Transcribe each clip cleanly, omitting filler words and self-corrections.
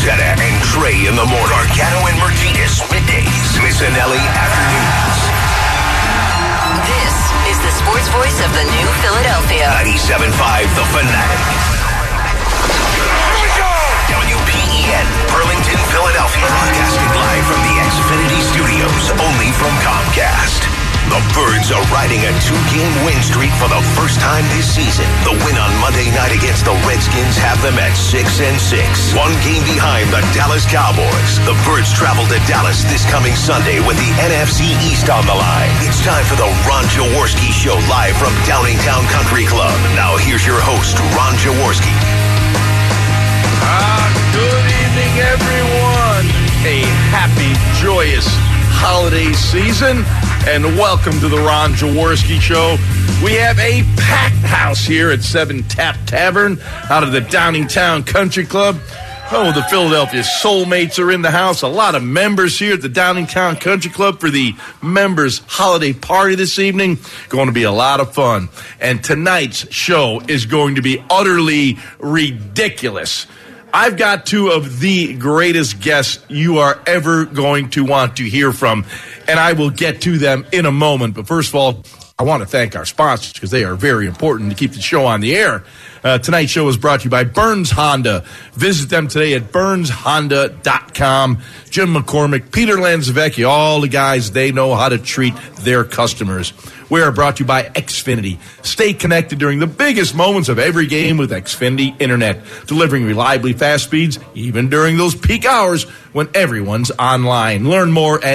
Francetta and Trey in the morning. Gargano and Martinez middays. Missinelli afternoons. This is the sports voice of the new Philadelphia. 97.5 The Fanatic. Here we go! WPEN, Burlington, Philadelphia. Broadcasting live from the Xfinity Studios, only from Comcast. The Birds are riding a 2-game win streak for the first time this season. The win on Monday night against the Redskins have them at 6-6. 1 game behind the Dallas Cowboys. The Birds travel to Dallas this coming Sunday with the NFC East on the line. It's time for the Ron Jaworski Show live from Downingtown Country Club. Now here's your host, Ron Jaworski. Good evening, everyone. A happy, joyous holiday season, and welcome to the Ron Jaworski Show. We have a packed house here at 7 Tap Tavern out of the Downingtown Country Club. Oh, the Philadelphia Soulmates are in the house. A lot of members here at the Downingtown Country Club for the members' holiday party this evening. Going to be a lot of fun. And tonight's show is going to be utterly ridiculous. I've got two of the greatest guests you are ever going to want to hear from, and I will get to them in a moment. But first of all, I want to thank our sponsors because they are very important to keep the show on the air. Tonight's show is brought to you by Burns Honda. Visit them today at BurnsHonda.com. Jim McCormick, Peter Lanzavecchia, all the guys, they know how to treat their customers. We are brought to you by Xfinity. Stay connected during the biggest moments of every game with Xfinity Internet, delivering reliably fast speeds even during those peak hours when everyone's online. Learn more at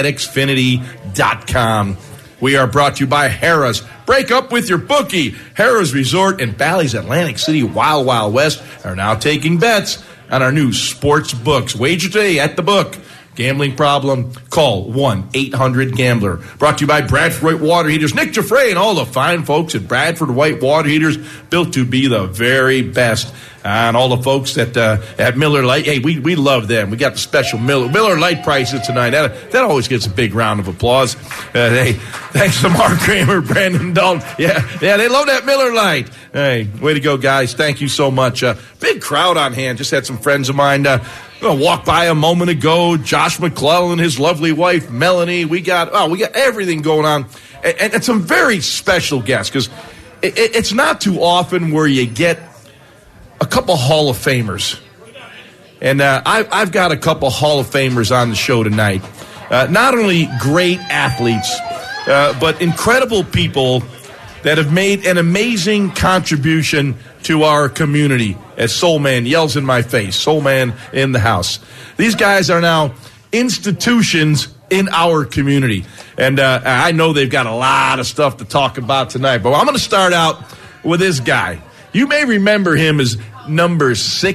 Xfinity.com. We are brought to you by Harrah's. Break up with your bookie. Harrah's Resort in Bally's Atlantic City Wild Wild West are now taking bets on our new sports books. Wager today at the book. Gambling problem? Call 1-800-GAMBLER. Brought to you by Bradford White Water Heaters. Nick Giuffre and all the fine folks at Bradford White Water Heaters, built to be the very best. And all the folks at Miller Lite, hey, we love them. We got the special Miller Lite prices tonight. That always gets a big round of applause. Hey, thanks to Mark Kramer, Brandon Dalton. Yeah, they love that Miller Lite. Hey, way to go, guys. Thank you so much. Big crowd on hand. Just had some friends of mine walk by a moment ago. Josh McClellan, his lovely wife, Melanie. We got everything going on. And some very special guests, because it's not too often where you get a couple Hall of Famers. And I've got a couple Hall of Famers on the show tonight. Not only great athletes, but incredible people that have made an amazing contribution to our community. As Soul Man yells in my face, Soul Man in the house. These guys are now institutions in our community. And I know they've got a lot of stuff to talk about tonight, but I'm going to start out with this guy. You may remember him as number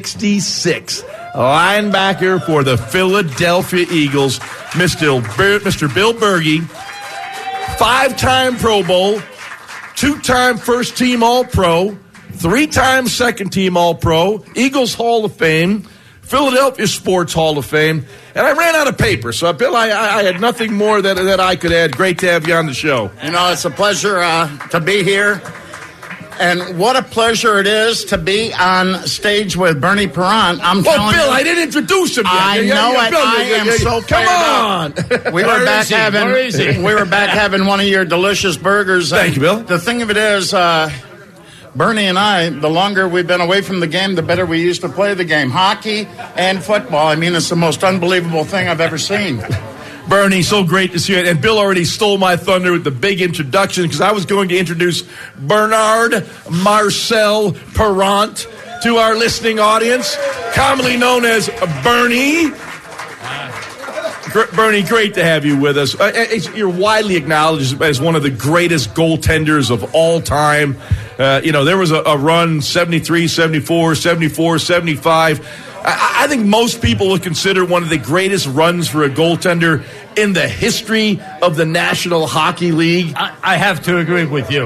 66, linebacker for the Philadelphia Eagles, Mr. Bill Bergey, 5-time Pro Bowl, 2-time first-team All-Pro, 3-time second-team All-Pro, Eagles Hall of Fame, Philadelphia Sports Hall of Fame, and I ran out of paper, so Bill, I had nothing more that I could add. Great to have you on the show. You know, it's a pleasure to be here. And what a pleasure it is to be on stage with Bernie Parent. I'm telling Bill, you, I didn't introduce him yet. I know it. Bill, I am so come on. We were back having one of your delicious burgers. Thank you, Bill. The thing of it is, Bernie and I, the longer we've been away from the game, the better we used to play the game. Hockey and football. I mean, it's the most unbelievable thing I've ever seen. Bernie, so great to see you. And Bill already stole my thunder with the big introduction, because I was going to introduce Bernard Marcel Parent to our listening audience, commonly known as Bernie. Bernie, great to have you with us. You're widely acknowledged as one of the greatest goaltenders of all time. There was a run, 73, 74, 74, 75. I think most people would consider one of the greatest runs for a goaltender in the history of the National Hockey League. I have to agree with you.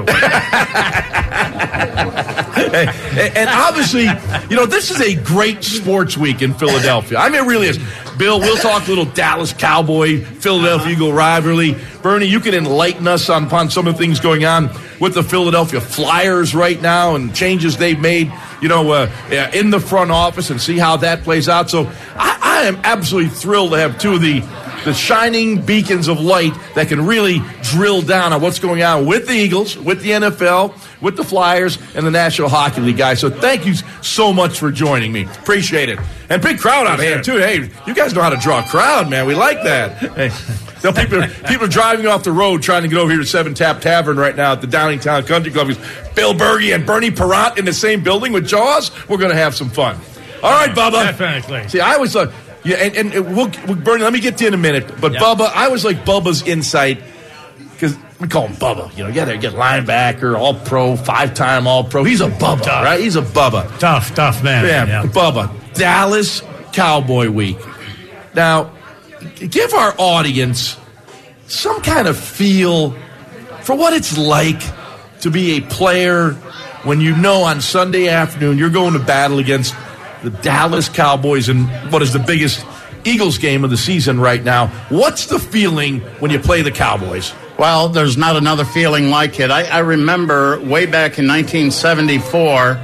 And obviously, this is a great sports week in Philadelphia. I mean, it really is. Bill, we'll talk a little Dallas Cowboy, Philadelphia Eagle rivalry. Bernie, you can enlighten us upon some of the things going on with the Philadelphia Flyers right now and changes they've made, in the front office, and see how that plays out. So I I am absolutely thrilled to have two of the shining beacons of light that can really drill down on what's going on with the Eagles, with the NFL, with the Flyers, and the National Hockey League, guys. So thank you so much for joining me. Appreciate it. And big crowd out here, too. Hey, you guys know how to draw a crowd, man. We like that. Hey. So people are driving off the road trying to get over here to Seven Tap Tavern right now at the Downingtown Country Club. Bill Berge and Bernie Parent in the same building with Jaws. We're going to have some fun. All right, Bubba. Definitely. See, I always thought, yeah, and we'll Bernie, let me get to you in a minute. But Bubba, I was like Bubba's insight, because we call him Bubba. You got to get linebacker, all-pro, 5-time all-pro. He's a Bubba, right? He's a Bubba. Tough man. Yeah, Bubba. Dallas Cowboy Week. Now, give our audience some kind of feel for what it's like to be a player when you know on Sunday afternoon you're going to battle against the Dallas Cowboys in what is the biggest Eagles game of the season right now. What's the feeling when you play the Cowboys? Well, there's not another feeling like it. I remember way back in 1974,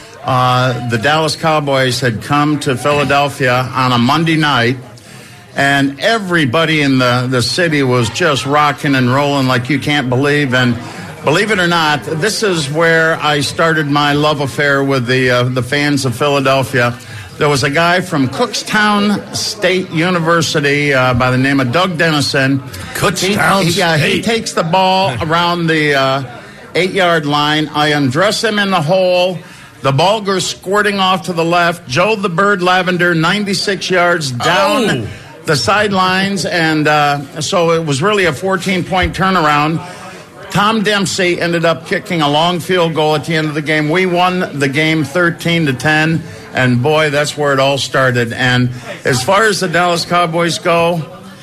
the Dallas Cowboys had come to Philadelphia on a Monday night, and everybody in the city was just rocking and rolling like you can't believe. And believe it or not, this is where I started my love affair with the fans of Philadelphia. There was a guy from Kutztown State University by the name of Doug Dennison. Kutztown State. He takes the ball around the 8-yard line. I undress him in the hole. The ball goes squirting off to the left. Joe the Bird Lavender, 96 yards down the sidelines. And so it was really a 14-point turnaround. Tom Dempsey ended up kicking a long field goal at the end of the game. We won the game 13-10, and boy, that's where it all started. And as far as the Dallas Cowboys go,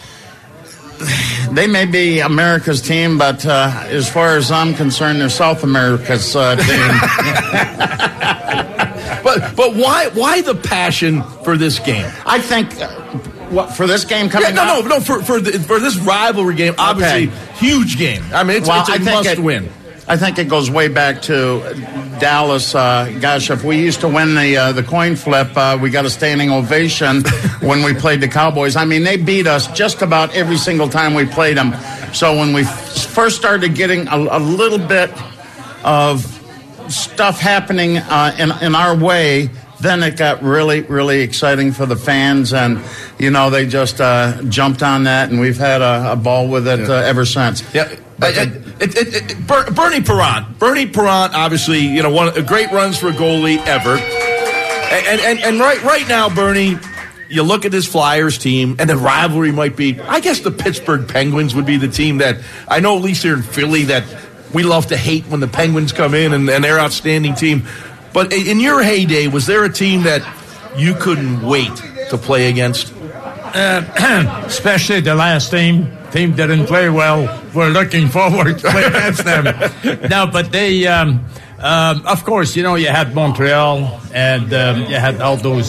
they may be America's team, but as far as I'm concerned, they're South America's team. But why the passion for this game? I think for this game coming up? No, for this rivalry game, obviously, huge game. I mean, it's a must-win. I think it goes way back to Dallas. Gosh, if we used to win the coin flip, we got a standing ovation when we played the Cowboys. I mean, they beat us just about every single time we played them. So when we first started getting a little bit of stuff happening in our way, then it got really, really exciting for the fans, and they just jumped on that, and we've had a ball with it ever since. Yeah, Bernie Parent, obviously, one of the great runs for a goalie ever, and right now, Bernie, you look at this Flyers team, and the rivalry might be, I guess, the Pittsburgh Penguins would be the team that I know, at least here in Philly, that we love to hate when the Penguins come in and they're an outstanding team. But in your heyday, was there a team that you couldn't wait to play against? Especially the last team didn't play well. We're looking forward to play against them. No, but they, of course, you had Montreal, and you had all those,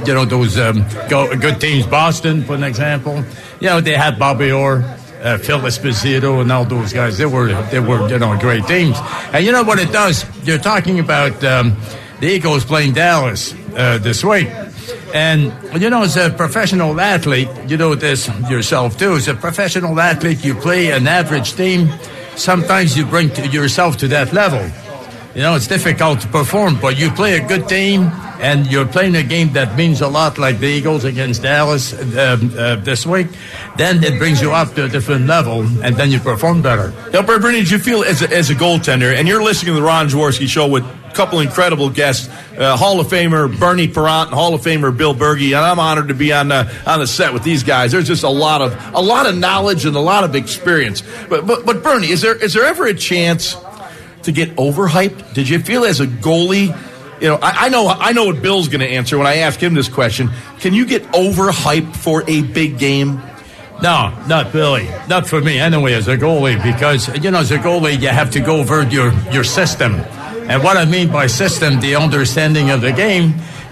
good teams. Boston, for an example. They had Bobby Orr, Phil Esposito, and all those guys. They were great teams. And you know what it does? You're talking about the Eagles playing Dallas this week. And, as a professional athlete, you know this yourself, too. As a professional athlete, you play an average team. Sometimes you bring yourself to that level. It's difficult to perform, but you play a good team, and you're playing a game that means a lot, like the Eagles against Dallas this week. Then it brings you up to a different level, and then you perform better. Now, Bernie, did you feel as a goaltender, and you're listening to the Ron Jaworski Show with a couple incredible guests, Hall of Famer Bernie Parent and Hall of Famer Bill Berge, and I'm honored to be on the set with these guys. There's just a lot of knowledge and a lot of experience. But Bernie, is there ever a chance to get overhyped? Did you feel as a goalie? I know what Bill's going to answer when I ask him this question. Can you get overhyped for a big game? No, not really. Not for me anyway as a goalie, because, as a goalie, you have to go over your system. And what I mean by system, the understanding of the game,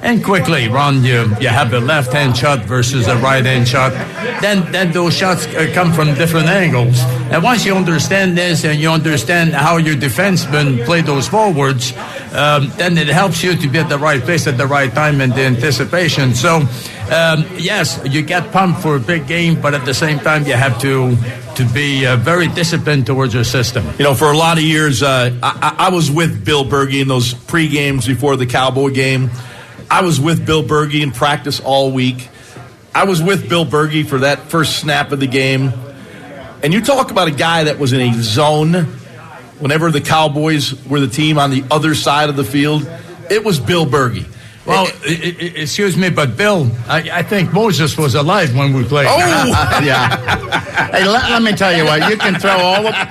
And quickly, Ron, you have a left-hand shot versus a right-hand shot. Then those shots come from different angles. And once you understand this and you understand how your defensemen play those forwards, then it helps you to be at the right place at the right time in the anticipation. So, yes, you get pumped for a big game, but at the same time, you have to be very disciplined towards your system. You know, for a lot of years, I was with Bill Berge in those pre-games before the Cowboy game. I was with Bill Berge in practice all week. I was with Bill Berge for that first snap of the game. And you talk about a guy that was in a zone whenever the Cowboys were the team on the other side of the field. It was Bill Berge. Well, excuse me, but Bill, I think Moses was alive when we played. Oh, yeah. Hey, let me tell you what. You can throw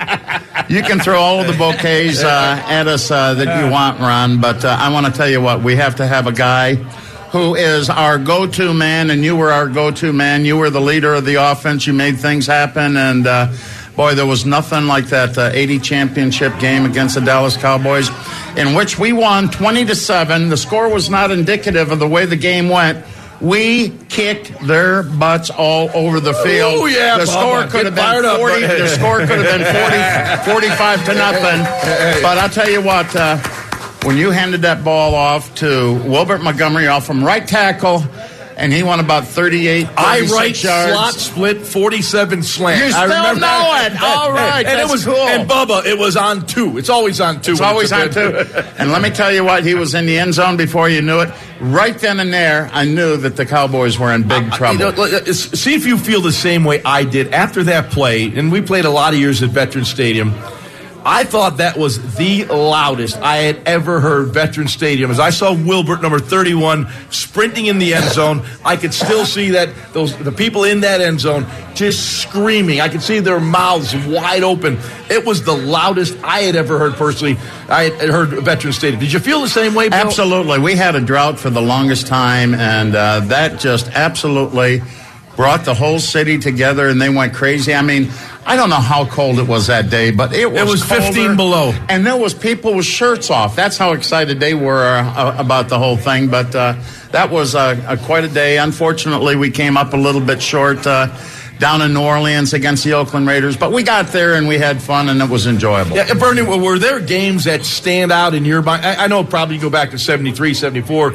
all of the bouquets at us that you want, Ron. But I want to tell you what. We have to have a guy who is our go-to man, and you were our go-to man. You were the leader of the offense. You made things happen, and boy, there was nothing like that 80 championship game against the Dallas Cowboys, in which we won 20-7. The score was not indicative of the way the game went. We kicked their butts all over the field. Oh, yeah, the score could have been 40. The score could have been 45 to nothing. But I'll tell you what, when you handed that ball off to Wilbert Montgomery off from right tackle, and he won about 38, 36 right yards. Slot split, 47 slant. You still know it. All right, and that's it was cool. And Bubba, it was on 2. It's always on 2. It's always on 2. And let me tell you what, he was in the end zone before you knew it. Right then and there, I knew that the Cowboys were in big trouble. See if you feel the same way I did after that play. And we played a lot of years at Veterans Stadium. I thought that was the loudest I had ever heard Veterans Stadium. As I saw Wilbert, number 31, sprinting in the end zone, I could still see the people in that end zone just screaming. I could see their mouths wide open. It was the loudest I had ever heard personally. I had heard Veterans Stadium. Did you feel the same way, Bill? Absolutely. We had a drought for the longest time, and that just absolutely brought the whole city together, and they went crazy. I mean, I don't know how cold it was that day, but it was 15 below. And there was people with shirts off. That's how excited they were about the whole thing. But that was quite a day. Unfortunately, we came up a little bit short down in New Orleans against the Oakland Raiders. But we got there, and we had fun, and it was enjoyable. Yeah, Bernie, were there games that stand out in your mind? I know probably go back to 73, 74,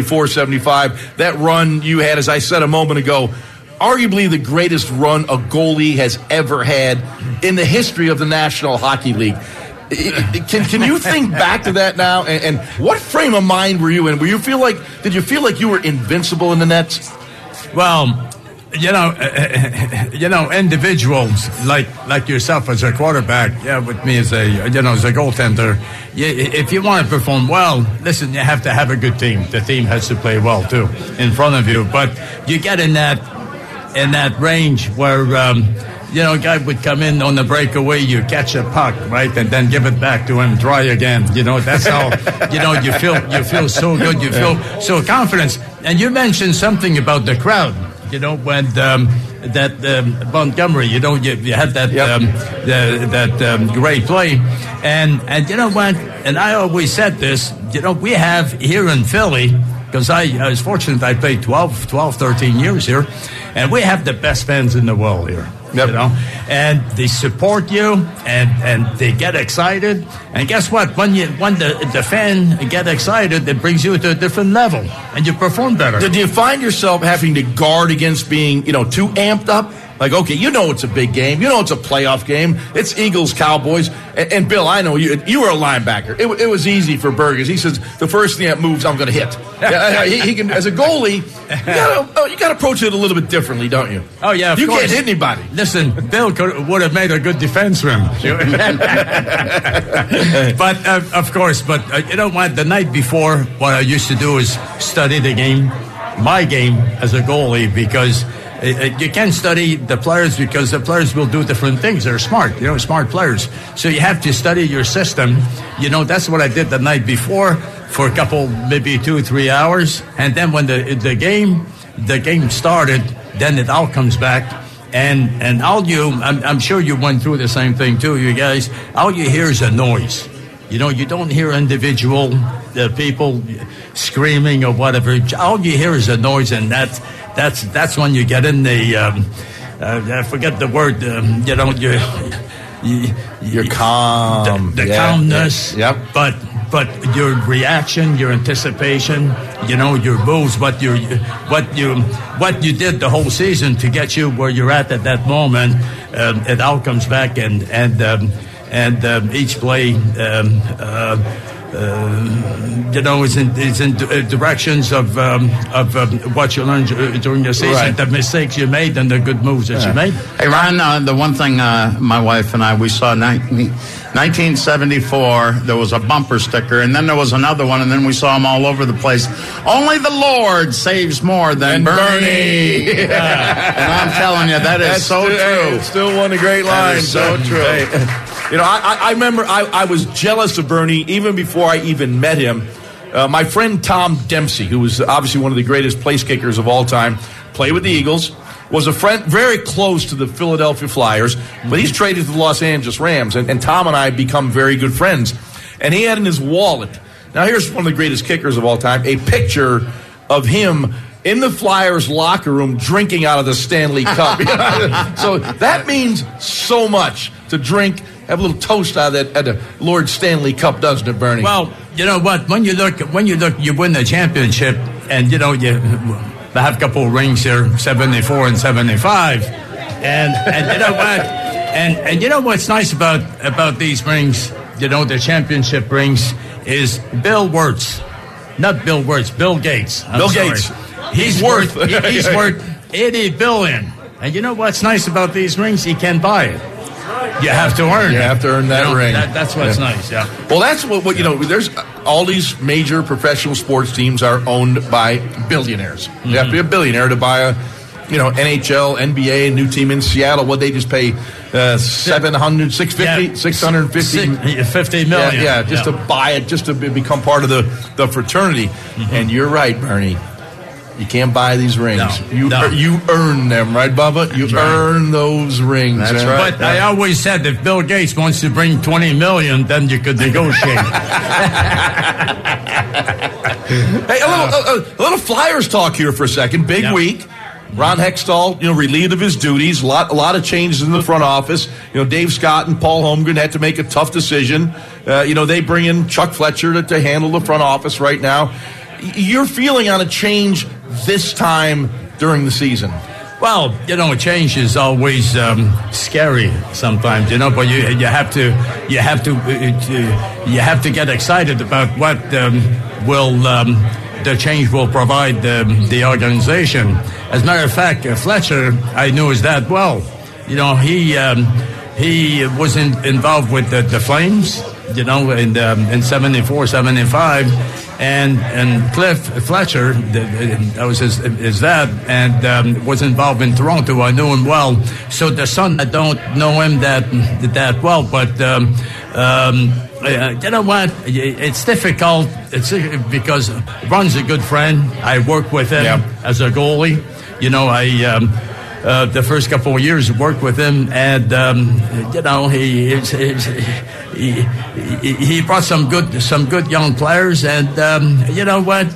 75. That run you had, as I said a moment ago, arguably the greatest run a goalie has ever had in the history of the National Hockey League. Can you think back to that now? And what frame of mind were you in? Did you feel like you were invincible in the nets? Well, individuals like yourself as a quarterback, with me as a goaltender. If you want to perform well, listen, you have to have a good team. The team has to play well too in front of you. But you get in that range where a guy would come in on the breakaway, you catch a puck, right, and then give it back to him, try again. That's how you feel so good, you feel so confident. And you mentioned something about the crowd. When Montgomery, you had that great play, and you know what? And I always said this. We have here in Philly, because I was fortunate. I played 12, 13 years here, and we have the best fans in the world here. Yep. And they support you, and they get excited. And guess what? When the fan get excited, it brings you to a different level, and you perform better. Did you find yourself having to guard against being, too amped up? Like, okay, it's a big game. It's a playoff game. It's Eagles, Cowboys. And Bill, I know you were a linebacker. It was easy for Burgess. He says, the first thing that moves, I'm going to hit. He can, as a goalie, you got to approach it a little bit differently, don't you? Oh, yeah, of course. You can't hit anybody. Listen, Bill would have made a good defenseman. But, of course, the night before, what I used to do is study the game, my game as a goalie, because you can't study the players because the players will do different things. They're smart, smart players. So you have to study your system. That's what I did the night before for a couple, maybe 2-3 hours. And then when the game started, then it all comes back. And I'm sure you went through the same thing too, you guys. All you hear is a noise. You know, you don't hear individual people screaming or whatever. All you hear is a noise, and that's when you get in the I forget the word. You know, you're calm. The calmness. Yep. But your reaction, your anticipation, you know, your moves, what you did the whole season to get you where you're at that moment, it all comes back and each play, you know, is in directions of what you learned during the season, right. The mistakes you made and the good moves that you made. Hey, Ron, the one thing my wife and I, we saw 1974, there was a bumper sticker, and then there was another one, and then we saw them all over the place. Only the Lord saves more than Bernie. Yeah. And I'm telling you, that's so true. It's still one of the great lines. So true. Hey, you know, I remember I was jealous of Bernie even before I even met him. My friend Tom Dempsey, who was obviously one of the greatest place kickers of all time, played with the Eagles, was a friend very close to the Philadelphia Flyers, but he's traded to the Los Angeles Rams, and Tom and I have become very good friends. And he had in his wallet, now here's one of the greatest kickers of all time, a picture of him in the Flyers locker room drinking out of the Stanley Cup. So that means so much to drink, have a little toast out of that, the Lord Stanley Cup, doesn't it, Bernie? Well, you know what? When you look, you win the championship, and you know you have a couple of rings here, 74 and 75, and you know what? And you know what's nice about these rings? You know, the championship rings is Bill Wirtz, not Bill Wirtz, Bill Gates. Bill Gates. He's worth $80 billion. And you know what's nice about these rings? You can't buy it. You have to earn. You have to earn that ring. That's what's nice. Yeah. Well, that's what you know. There's all these major professional sports teams are owned by billionaires. Mm-hmm. You have to be a billionaire to buy a, you know, NHL, NBA, a new team in Seattle. What they just pay $650 million. Yeah, just to buy it, just to become part of the fraternity. Mm-hmm. And you're right, Bernie. You can't buy these rings. You earn them, right, Bubba? You earn those rings. That's right. But I always said if Bill Gates wants to bring $20 million, then you could negotiate. Hey, a little Flyers talk here for a second. Big week. Ron Hextall, you know, relieved of his duties. A lot of changes in the front office. You know, Dave Scott and Paul Holmgren had to make a tough decision. You know, they bring in Chuck Fletcher to handle the front office right now. Your feeling on a change this time during the season? Well, you know, change is always scary sometimes, you know. But you have to get excited about what the change will provide the organization. As a matter of fact, Fletcher, I knew his dad well. You know, he was involved with the Flames, you know, in 74, 75. And Cliff Fletcher, that was his dad, and was involved in Toronto. I knew him well. So the son, I don't know him that well, but you know what? It's difficult. It's because Ron's a good friend. I worked with him as a goalie. You know, the first couple of years worked with him, and you know, he brought some good young players, and you know what,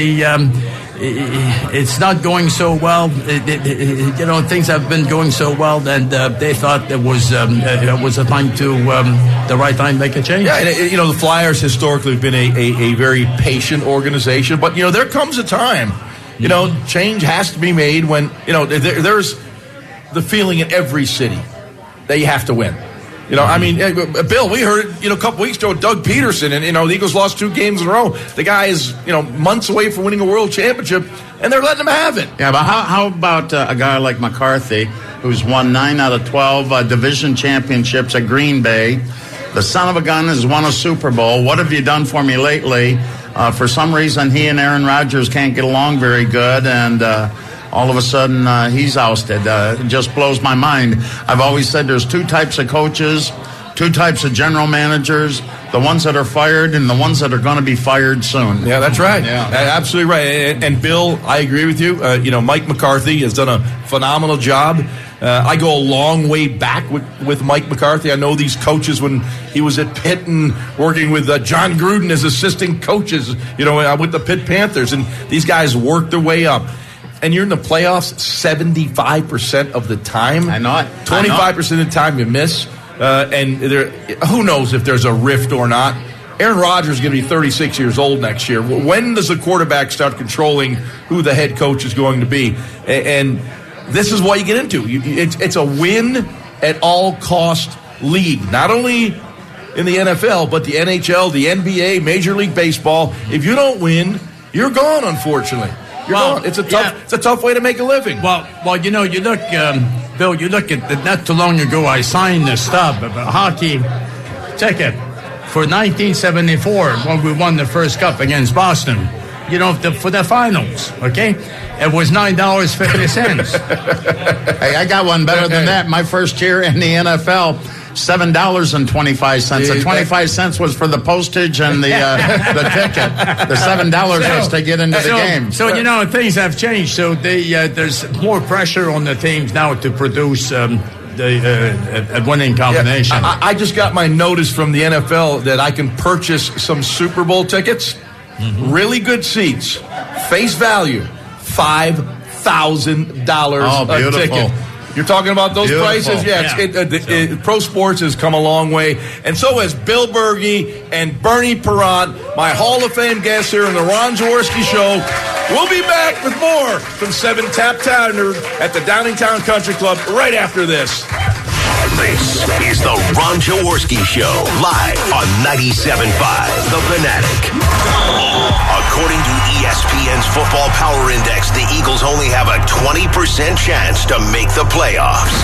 it's not going so well. You know, things have been going so well, and they thought it was a time to the right time to make a change. Yeah, and, you know, the Flyers historically have been a very patient organization, but you know, there comes a time. You know, change has to be made when, you know, there's the feeling in every city that you have to win. You know, I mean, Bill, we heard, you know, a couple weeks ago, Doug Peterson, and, you know, the Eagles lost 2 games in a row. The guy is, you know, months away from winning a world championship, and they're letting him have it. Yeah, but how about a guy like McCarthy, who's won 9 out of 12 division championships at Green Bay? The son of a gun has won a Super Bowl. What have you done for me lately? For some reason, he and Aaron Rodgers can't get along very good, and all of a sudden he's ousted. It just blows my mind. I've always said there's 2 types of coaches, 2 types of general managers, the ones that are fired and the ones that are going to be fired soon. Yeah, that's right. Yeah. Absolutely right. And Bill, I agree with you. You know, Mike McCarthy has done a phenomenal job. I go a long way back with Mike McCarthy. I know these coaches when he was at Pitt and working with John Gruden as assistant coaches, with the Pitt Panthers. And these guys worked their way up. And you're in the playoffs 75% of the time. I know it. 25% of the time you miss. And who knows if there's a rift or not. Aaron Rodgers is going to be 36 years old next year. When does the quarterback start controlling who the head coach is going to be? And this is what you get into. It's a win at all cost league. Not only in the NFL, but the NHL, the NBA, Major League Baseball. If you don't win, you're gone, unfortunately. You're gone. It's a tough way to make a living. Well, you look, Bill, you look at not too long ago, I signed the stub of a hockey ticket for 1974 when we won the first cup against Boston. For the finals, okay? It was $9.50. Hey, I got one better than that. My first year in the NFL, $7.25. The 25 cents was for the postage and the ticket. The $7 was to get into the game. So, things have changed. So there's more pressure on the teams now to produce a winning combination. Yeah, I just got my notice from the NFL that I can purchase some Super Bowl tickets. Mm-hmm. Really good seats. Face value, $5,000 a ticket. You're talking about those prices? Yeah. Pro sports has come a long way. And so has Bill Berge and Bernie Perrant, my Hall of Fame guests here in the Ron Jaworski Show. We'll be back with more from 7 Tap Tavern at the Downingtown Country Club right after this. This is the Ron Jaworski Show, live on 97.5 The Fanatic. According to ESPN's Football Power Index, the Eagles only have a 20% chance to make the playoffs.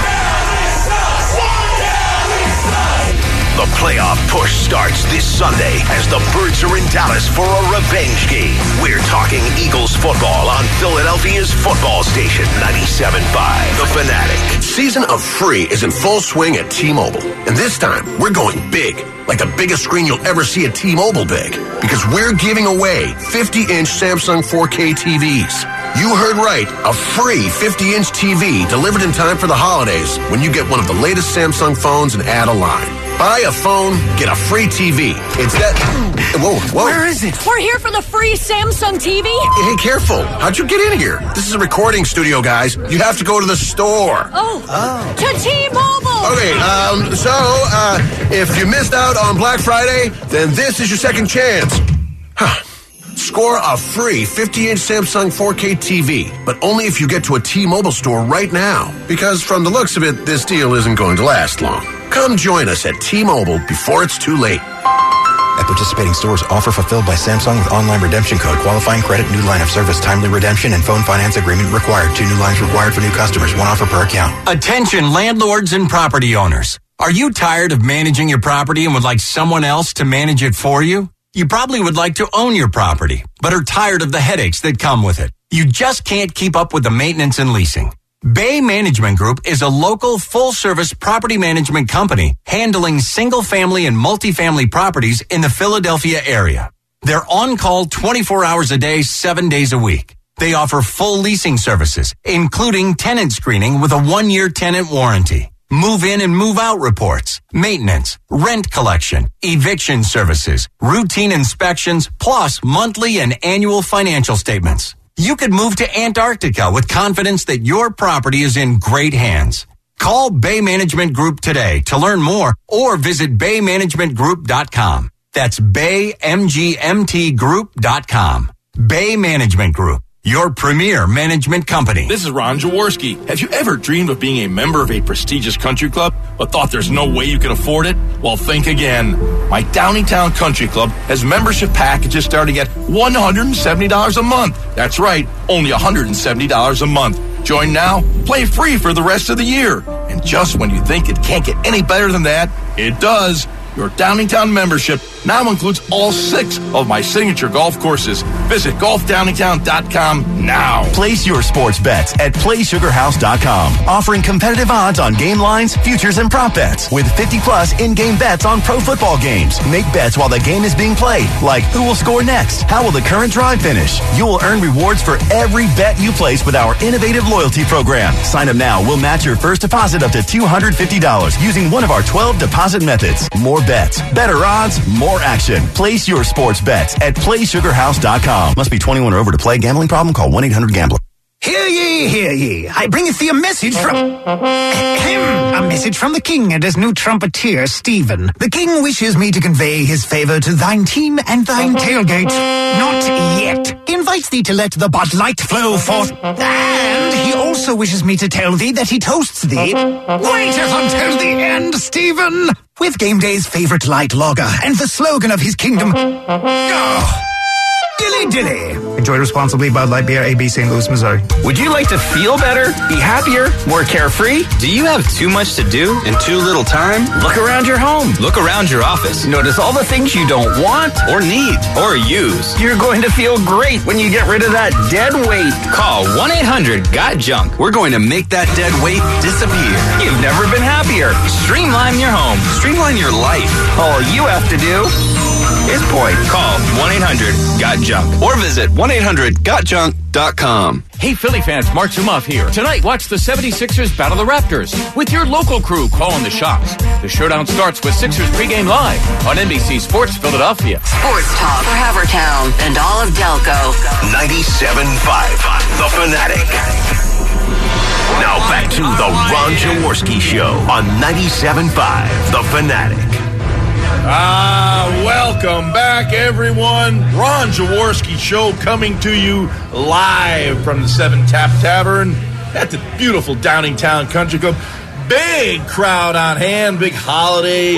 The playoff push starts this Sunday as the Birds are in Dallas for a revenge game. We're talking Eagles football on Philadelphia's football station, 97.5 The Fanatic. Season of free is in full swing at T-Mobile. And this time, we're going big. Like the biggest screen you'll ever see at T-Mobile big. Because we're giving away 50-inch Samsung 4K TVs. You heard right. A free 50-inch TV delivered in time for the holidays when you get one of the latest Samsung phones and add a line. Buy a phone, get a free TV. It's that... Whoa. Where is it? We're here for the free Samsung TV. Hey, careful. How'd you get in here? This is a recording studio, guys. You have to go to the store. Oh. To T-Mobile. Okay, if you missed out on Black Friday, then this is your second chance. Score a free 50-inch Samsung 4K TV, but only if you get to a T-Mobile store right now. Because from the looks of it, this deal isn't going to last long. Come join us at T-Mobile before it's too late. At participating stores, offer fulfilled by Samsung with online redemption code. Qualifying credit, new line of service, timely redemption, and phone finance agreement required. 2 new lines required for new customers. 1 offer per account. Attention landlords and property owners. Are you tired of managing your property and would like someone else to manage it for you? You probably would like to own your property, but are tired of the headaches that come with it. You just can't keep up with the maintenance and leasing. Bay Management Group is a local full-service property management company handling single-family and multifamily properties in the Philadelphia area. They're on-call 24 hours a day, 7 days a week. They offer full leasing services, including tenant screening with a 1-year tenant warranty, move-in and move-out reports, maintenance, rent collection, eviction services, routine inspections, plus monthly and annual financial statements. You could move to Antarctica with confidence that your property is in great hands. Call Bay Management Group today to learn more or visit baymanagementgroup.com. That's baymgmtgroup.com. Bay Management Group, your premier management company. This is Ron Jaworski. Have you ever dreamed of being a member of a prestigious country club, but thought there's no way you can afford it? Well, think again. My Downingtown Country Club has membership packages starting at $170 a month. That's right, only $170 a month. Join now, play free for the rest of the year. And just when you think it can't get any better than that, it does. Your Downingtown membership now includes all 6 of my signature golf courses. Visit golfdowningtown.com now. Place your sports bets at PlaySugarHouse.com, offering competitive odds on game lines, futures, and prop bets with 50-plus in-game bets on pro football games. Make bets while the game is being played, like who will score next, how will the current drive finish. You will earn rewards for every bet you place with our innovative loyalty program. Sign up now. We'll match your first deposit up to $250 using one of our 12 deposit methods. More bets, better odds, more action. Place your sports bets at PlaySugarHouse.com. Must be 21 or over to play. Gambling problem? Call 1-800-GAMBLER. Hear ye, hear ye. I bringeth thee a message from... a message from the king and his new trumpeter, Stephen. The king wishes me to convey his favor to thine team and thine tailgate. Not yet. He invites thee to let the Bud Light flow forth. And he also wishes me to tell thee that he toasts thee. Waiteth until the end, Stephen. With Game Day's favorite light lager and the slogan of his kingdom... Oh. Dilly dilly. Enjoy responsibly. Bud Light Beer, AB, St. Louis, Missouri. Would you like to feel better, be happier, more carefree? Do you have too much to do and too little time? Look around your home. Look around your office. Notice all the things you don't want or need or use. You're going to feel great when you get rid of that dead weight. Call 1-800-GOT-JUNK. We're going to make that dead weight disappear. You've never been happier. Streamline your home. Streamline your life. All you have to do is point. Call 1-800-GOT-JUNK or visit 1-800-GOTJUNK.com. Hey, Philly fans, Mark Zumoff here. Tonight, watch the 76ers battle the Raptors with your local crew calling the shots. The showdown starts with Sixers pregame live on NBC Sports Philadelphia. Sports talk for Havertown and all of Delco. 97.5, The Fanatic. Now back to the Ron Jaworski Show on 97.5, The Fanatic. Welcome back, everyone. Ron Jaworski Show coming to you live from the 7 Tap Tavern at the beautiful Downingtown Country Club. Big crowd on hand, big holiday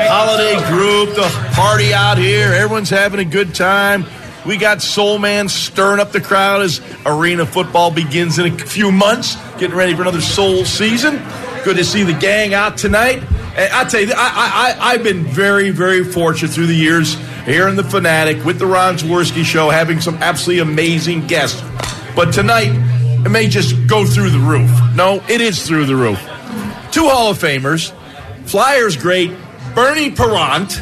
group, the party out here. Everyone's having a good time. We got Soul Man stirring up the crowd as arena football begins in a few months, getting ready for another Soul season. Good to see the gang out tonight. And I tell you, I've been very, very fortunate through the years here in the Fanatic with the Ron Jaworski Show, having some absolutely amazing guests. But tonight, it may just go through the roof. No, it is through the roof. 2 Hall of Famers, Flyers great Bernie Parent,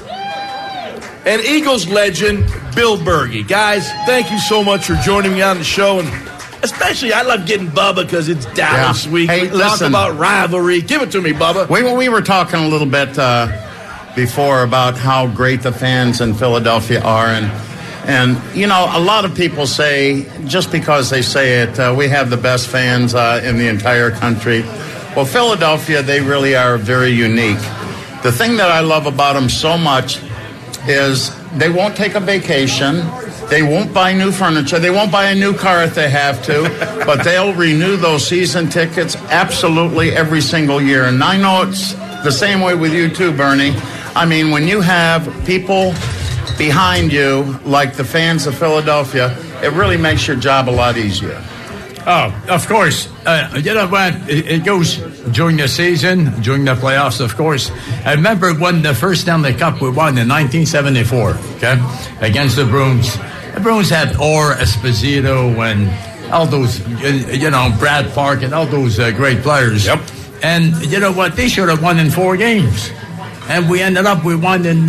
and Eagles legend Bill Bergey. Guys, thank you so much for joining me on the show, and especially, I love getting Bubba because it's Dallas week. Hey, we talk about rivalry. Give it to me, Bubba. We were talking a little bit before about how great the fans in Philadelphia are. And you know, a lot of people say, just because they say it, we have the best fans in the entire country. Well, Philadelphia, they really are very unique. The thing that I love about them so much is they won't take a vacation. They won't buy new furniture. They won't buy a new car if they have to, but they'll renew those season tickets absolutely every single year. And I know it's the same way with you too, Bernie. I mean, when you have people behind you like the fans of Philadelphia, it really makes your job a lot easier. Oh, of course. You know what? It goes during the season, during the playoffs, of course. I remember when the first Stanley Cup we won in 1974, okay, against the Bruins. The Bruins had Orr, Esposito, and all those, you know, Brad Park and all those great players. Yep. And you know what? They should have won in 4 games. And we won in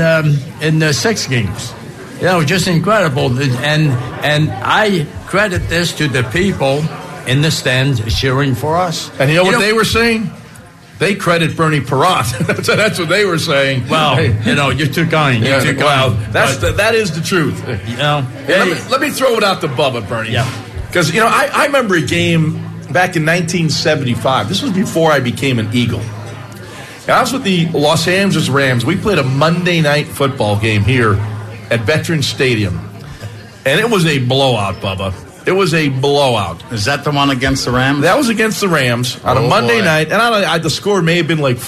6 games. You know, just incredible. And I credit this to the people in the stands cheering for us. And you know what they were saying? They credit Bernie Parent. That's what they were saying. Well, you know, you're too kind. You're too kind. That is the truth. You know, let me throw it out to Bubba, Bernie. Yeah. Because, you know, I remember a game back in 1975. This was before I became an Eagle. And I was with the Los Angeles Rams. We played a Monday night football game here at Veterans Stadium. And it was a blowout, Bubba. It was a blowout. Is that the one against the Rams? That was against the Rams on a Monday night. And the score may have been like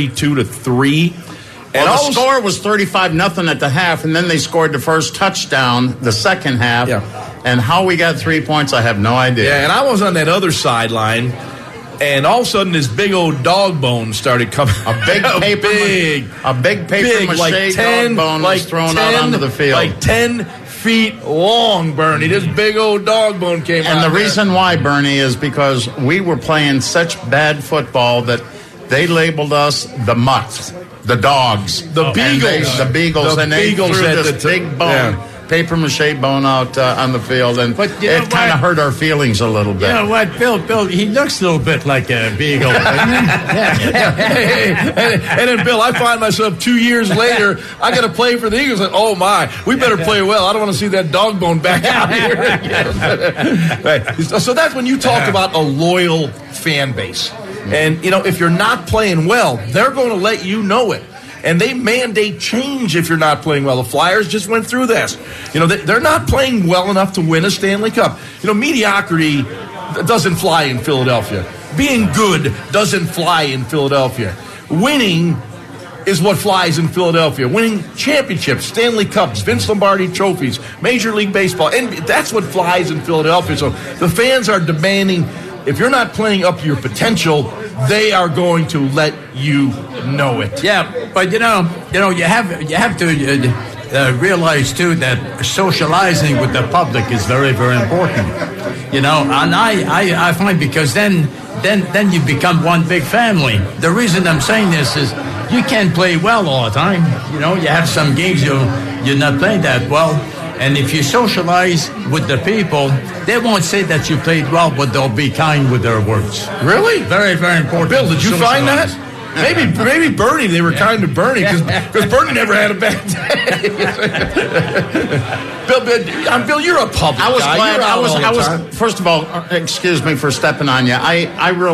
42-3. And the score was 35-0 at the half, and then they scored the first touchdown the second half. Yeah. And how we got 3 points, I have no idea. Yeah, and I was on that other sideline, And all of a sudden, this big old dog bone started coming. A big paper mache like 10, dog bone like was thrown 10, out onto the field. Like 10 feet long, Bernie. This big old dog bone came out. And the there. reason why, Bernie, is because we were playing such bad football that they labeled us the mutts, the dogs, the Beagles, the Beagles, and they threw this big bone. Yeah. Paper mache bone out on the field, and but it kind of hurt our feelings a little bit. You know what, Bill, he looks a little bit like a beagle. And then, Bill, I find myself 2 years later, I got to play for the Eagles. And, oh, my, we better play well. I don't want to see that dog bone back out here again. Right. So that's when you talk about a loyal fan base. And, if you're not playing well, they're going to let you know it. And they mandate change if you're not playing well. The Flyers just went through this. They're not playing well enough to win a Stanley Cup. Mediocrity doesn't fly in Philadelphia. Being good doesn't fly in Philadelphia. Winning is what flies in Philadelphia. Winning championships, Stanley Cups, Vince Lombardi trophies, Major League Baseball. And that's what flies in Philadelphia. So the fans are demanding, if you're not playing up to your potential, they are going to let you know it. Yeah, but you have to realize too that socializing with the public is very, very important. And I find, because then you become one big family. The reason I'm saying this is you can't play well all the time. You have some games you're not playing that well. And if you socialize with the people, they won't say that you played well, but they'll be kind with their words. Really? Very, very important. Bill, did you find that? Maybe Bernie, they were kind to Bernie, because Bernie never had a bad day. Bill, you're a public guy. I was first of all, excuse me for stepping on you. I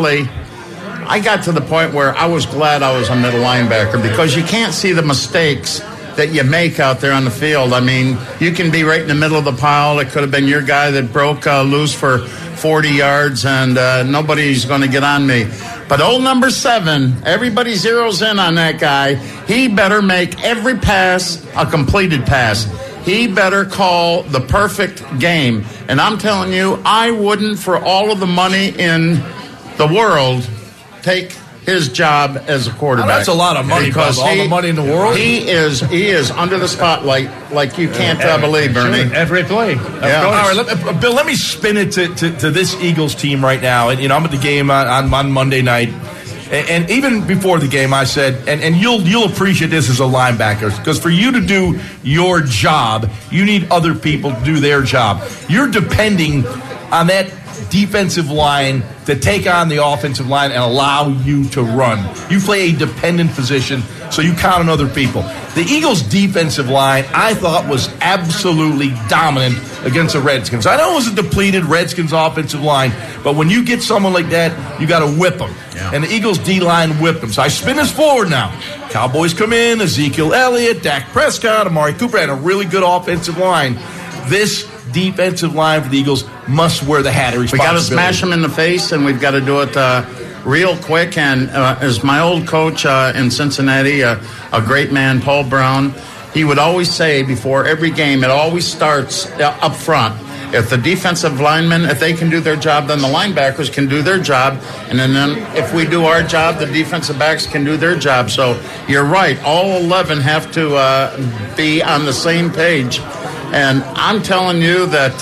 got to the point where I was glad I was a middle linebacker, because you can't see the mistakes that you make out there on the field. I mean, you can be right in the middle of the pile. It could have been your guy that broke loose for 40 yards, and nobody's going to get on me. But old number 7, everybody zeroes in on that guy. He better make every pass a completed pass. He better call the perfect game. And I'm telling you, I wouldn't, for all of the money in the world, take his job as a quarterback. That's a lot of money, because all the money in the world. He is under the spotlight like you can't believe, Bernie. Sure, every play. Yeah. All right, Bill, let me spin it to this Eagles team right now. And I'm at the game on Monday night. And even before the game, I said, and you'll appreciate this as a linebacker, because for you to do your job, you need other people to do their job. You're depending on that defensive line to take on the offensive line and allow you to run. You play a dependent position, so you count on other people. The Eagles' defensive line, I thought, was absolutely dominant against the Redskins. I know it was a depleted Redskins offensive line, but when you get someone like that, you got to whip them. Yeah. And the Eagles' D-line whipped them. So I spin this forward now. Cowboys come in, Ezekiel Elliott, Dak Prescott, Amari Cooper, and a really good offensive line. This defensive line for the Eagles must wear the hat of responsibility. We got to smash them in the face, and we've got to do it real quick. And as my old coach in Cincinnati, a great man, Paul Brown, he would always say before every game, it always starts up front. If the defensive linemen, if they can do their job, then the linebackers can do their job. And then if we do our job, the defensive backs can do their job. So you're right. All 11 have to be on the same page. And I'm telling you that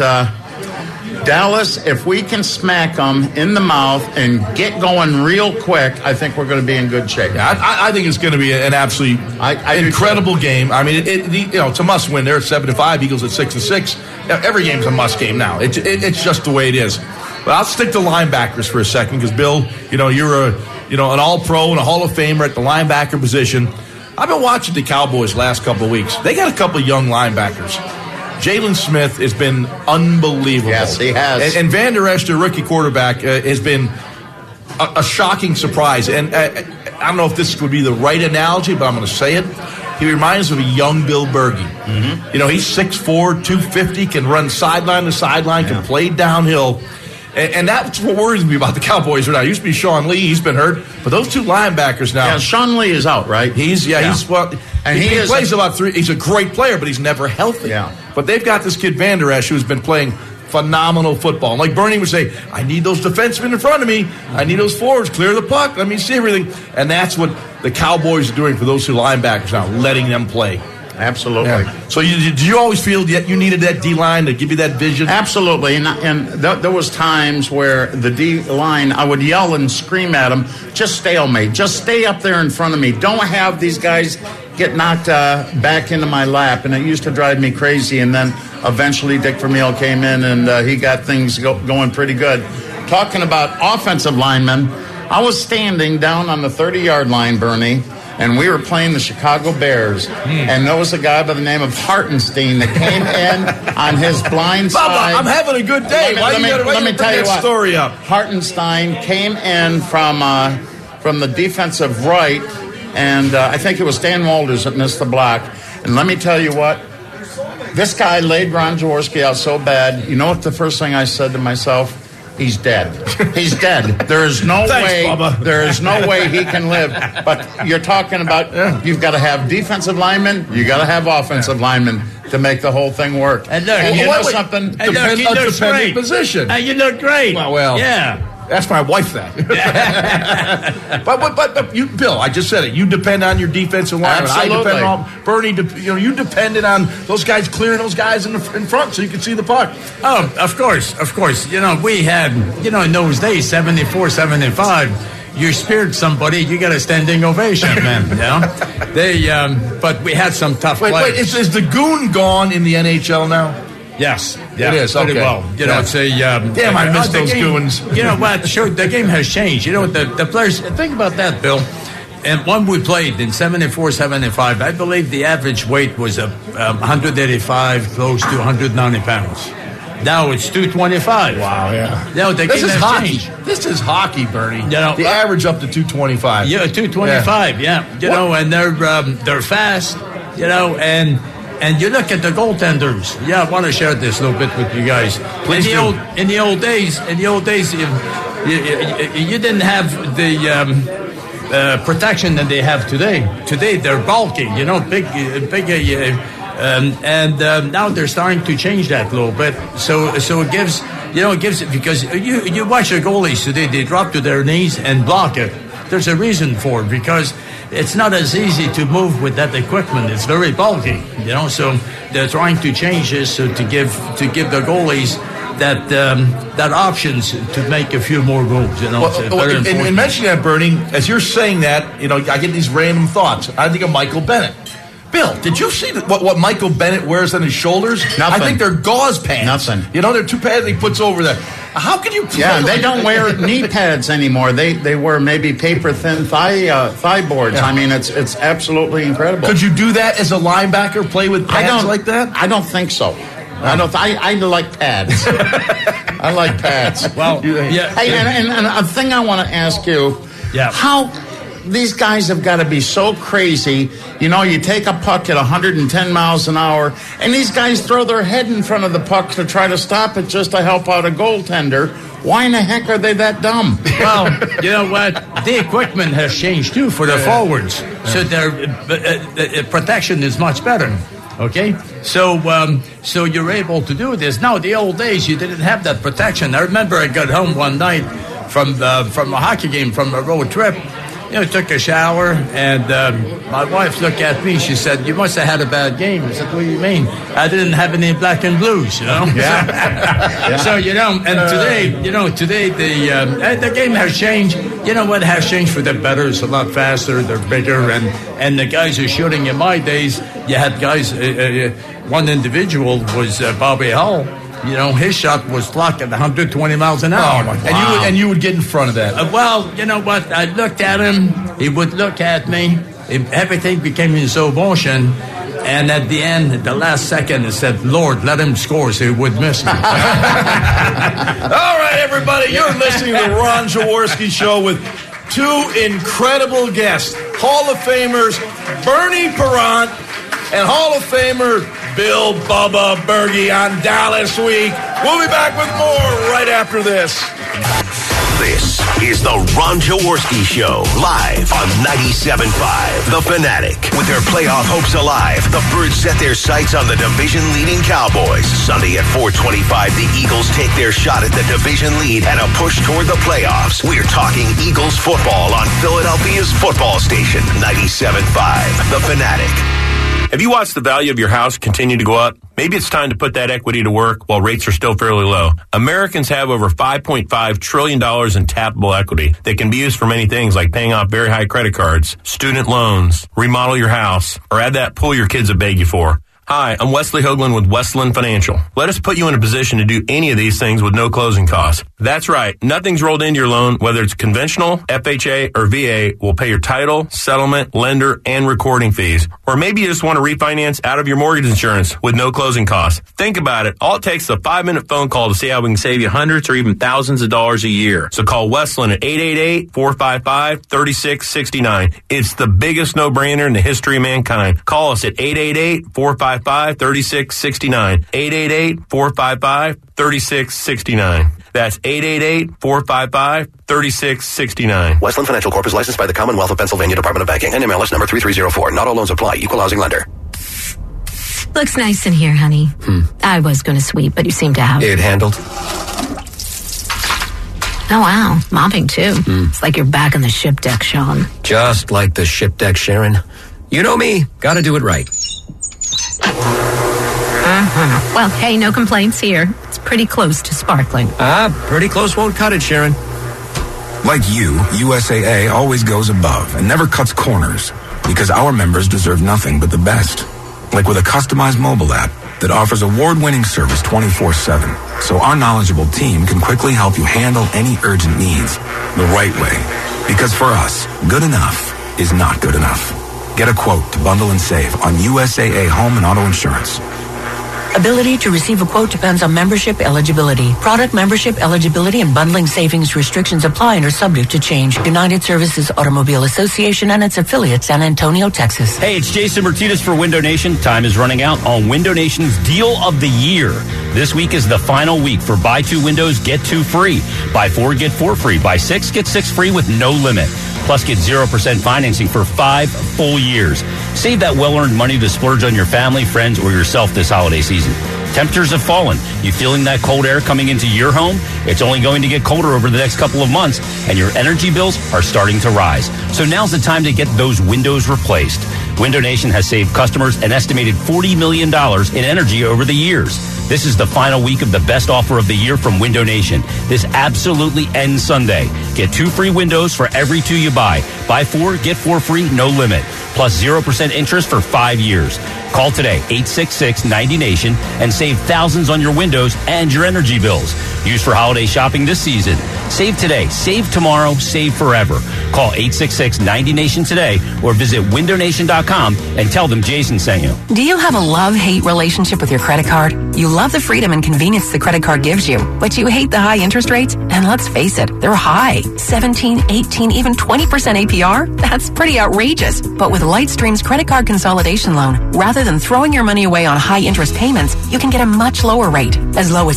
Dallas, if we can smack them in the mouth and get going real quick, I think we're going to be in good shape. Yeah, I think it's going to be an absolutely incredible game. I mean, it's a must-win. They're at 7-5. Eagles at 6-6. Every game's a must game now. It's just the way it is. But I'll stick to linebackers for a second, because Bill, you're an All-Pro and a Hall of Famer at the linebacker position. I've been watching the Cowboys last couple of weeks. They got a couple of young linebackers. Jalen Smith has been unbelievable. Yes, he has. And Van Der Esch, their rookie quarterback, has been a shocking surprise. And I don't know if this would be the right analogy, but I'm going to say it. He reminds me of a young Bill Bergey. Mm-hmm. He's 6'4", 250, can run sideline to sideline, can play downhill. And that's what worries me about the Cowboys right now. It used to be Sean Lee. He's been hurt. But those two linebackers now. Yeah, Sean Lee is out, right? He's he plays about 3. He's a great player, but he's never healthy. Yeah. But they've got this kid Van Der Esch who's been playing phenomenal football. And like Bernie would say, I need those defensemen in front of me. I need those forwards. Clear the puck. Let me see everything. And that's what the Cowboys are doing for those two linebackers now, letting them play. Absolutely. Yeah. So did you always feel that you needed that D-line to give you that vision? Absolutely. And there was times where the D-line, I would yell and scream at them, just stalemate. Just stay up there in front of me. Don't have these guys get knocked back into my lap. And it used to drive me crazy. And then eventually Dick Vermeil came in and he got things going pretty good. Talking about offensive linemen, I was standing down on the 30-yard line, Bernie, and we were playing the Chicago Bears, and there was a guy by the name of Hartenstein that came in on his blind side. Bubba, I'm having a good day. Let me tell you what. Story up. Hartenstein came in from the defensive right, and I think it was Stan Walters that missed the block. And let me tell you what. This guy laid Ron Jaworski out so bad. You know what the first thing I said to myself? He's dead. He's dead. There is no way. Bubba. There is no way he can live. But you're talking about you've got to have defensive linemen. You got to have offensive linemen to make the whole thing work. And look, and you know look, something? And look, he looks great. Position. And you look great. Well, yeah. Ask my wife that. but you, Bill, I just said it. You depend on your defensive line. Absolutely. I depend on Bernie. You depended on those guys clearing those guys in front so you could see the puck. Oh, of course. We had, in those days, 74, 75. You speared somebody, you got a standing ovation, man. But we had some tough players. Wait, is the goon gone in the NHL now? Yes, it is. Pretty Okay. well. It's a damn. I miss those goons. You know what? Sure, the game has changed. The players. Think about that, Bill. And when we played in 74, 75, I believe the average weight was 185, close to 190 pounds. Now it's 225. Wow, yeah. Now the game has hockey. changed. This is hockey, Bernie. The average up to 225. Yeah, 225. Yeah. And they're fast. And you look at the goaltenders. Yeah, I want to share this a little bit with you guys. In the old days, you didn't have the protection that they have today. Today they're bulky, big. Now they're starting to change that a little bit. So it gives because you watch the goalies today. They drop to their knees and block it. There's a reason for it because it's not as easy to move with that equipment. It's very bulky, So they're trying to change this to give the goalies that options to make a few more goals. And mentioning that, Bernie, as you're saying that, I get these random thoughts. I think of Michael Bennett. Bill, did you see what Michael Bennett wears on his shoulders? Nothing. I think they're gauze pants. Nothing. They're two pads he puts over there. How can you play? Yeah, they don't wear knee pads anymore. They wear maybe paper thin thigh boards. Yeah. I mean, it's absolutely incredible. Could you do that as a linebacker? Play with pads like that? I don't think so. I like pads. I like pads. Well, yeah. Hey, and a thing I want to ask you. Yeah. How these guys have got to be so crazy. You take a puck at 110 miles an hour, and these guys throw their head in front of the puck to try to stop it just to help out a goaltender. Why in the heck are they that dumb? Well, you know what? The equipment has changed, too, for the forwards. So their protection is much better. Okay? So you're able to do this. Now, the old days, you didn't have that protection. I remember I got home one night from a hockey game, from a road trip. Took a shower, and my wife looked at me. She said, "You must have had a bad game." I said, "What do you mean? I didn't have any black and blues, Yeah. So and today the game has changed. You know what has changed for the better? It's a lot faster. They're bigger, and the guys are shooting. In my days, you had guys. One individual was Bobby Hull. His shot was blocked at 120 miles an hour. Oh, my God. And you would get in front of that. Well, you know what? I looked at him. He would look at me. Everything became in slow motion. And at the end, at the last second, I said, "Lord, let him score so he would miss me." All right, everybody. You're listening to the Ron Jaworski Show with two incredible guests. Hall of Famers Bernie Parent and Hall of Famer Bill Bubba Berge on Dallas Week. We'll be back with more right after this. This is the Ron Jaworski Show, live on 97.5 The Fanatic. With their playoff hopes alive, the Birds set their sights on the division-leading Cowboys. Sunday at 4:25, the Eagles take their shot at the division lead and a push toward the playoffs. We're talking Eagles football on Philadelphia's football station, 97.5 The Fanatic. Have you watched the value of your house continue to go up? Maybe it's time to put that equity to work while rates are still fairly low. Americans have over $5.5 trillion in tappable equity that can be used for many things like paying off very high credit cards, student loans, remodel your house, or add that pool your kids have begged you for. Hi, I'm Wesley Hoagland with Westland Financial. Let us put you in a position to do any of these things with no closing costs. That's right. Nothing's rolled into your loan, whether it's conventional, FHA, or VA, will pay your title, settlement, lender, and recording fees. Or maybe you just want to refinance out of your mortgage insurance with no closing costs. Think about it. All it takes is a 5-minute phone call to see how we can save you hundreds or even thousands of dollars a year. So call Westland at 888-455-3669. It's the biggest no-brainer in the history of mankind. Call us at 888-455-3669. 888-455-3669. 888-455-3669. That's 888-455-3669. Westland Financial Corp is licensed by the Commonwealth of Pennsylvania Department of Banking and NMLS number 3304. Not all loans apply. Equal housing lender. Looks nice in here, honey. I was going to sweep, but you seem to have it handled. Oh, wow. Mopping, too. It's like you're back on the ship deck, Sean. Just like the ship deck, Sharon. You know me. Gotta do it right. Well, hey, no complaints here. It's pretty close to sparkling. Pretty close won't cut it, Sharon. Like you, USAA always goes above and never cuts corners because our members deserve nothing but the best. Like with a customized mobile app that offers award-winning service 24/7, so our knowledgeable team can quickly help you handle any urgent needs the right way. Because for us, good enough is not good enough. Get a quote to bundle and save on USAA home and auto insurance. Ability to receive a quote depends on membership eligibility. Product membership eligibility and bundling savings restrictions apply and are subject to change. United Services Automobile Association and its affiliates, San Antonio, Texas. Hey, it's Jason Martinez for Window Nation. Time is running out on Window Nation's Deal of the Year. This week is the final week for buy 2 windows, get 2 free. Buy 4, get 4 free. Buy 6, get 6 free with no limit. Plus, get 0% financing for 5 full years. Save that well-earned money to splurge on your family, friends, or yourself this holiday season. Temperatures have fallen. You feeling that cold air coming into your home? It's only going to get colder over the next couple of months, and your energy bills are starting to rise. So now's the time to get those windows replaced. Window Nation has saved customers an estimated $40 million in energy over the years. This is the final week of the best offer of the year from Window Nation. This absolutely ends Sunday. Get 2 free windows for every 2 you buy. Buy 4, get 4 free, no limit. Plus 0% interest for 5 years. Call today, 866-90-NATION, and save thousands on your windows and your energy bills. Used for holiday shopping this season. Save today, save tomorrow, save forever. Call 866-90-NATION today or visit windownation.com and tell them Jason sent you. Do you have a love-hate relationship with your credit card? You love the freedom and convenience the credit card gives you, but you hate the high interest rates? And let's face it, they're high. 17, 18, even 20% APR? That's pretty outrageous. But with Lightstream's credit card consolidation loan, rather than throwing your money away on high interest payments, you can get a much lower rate, as low as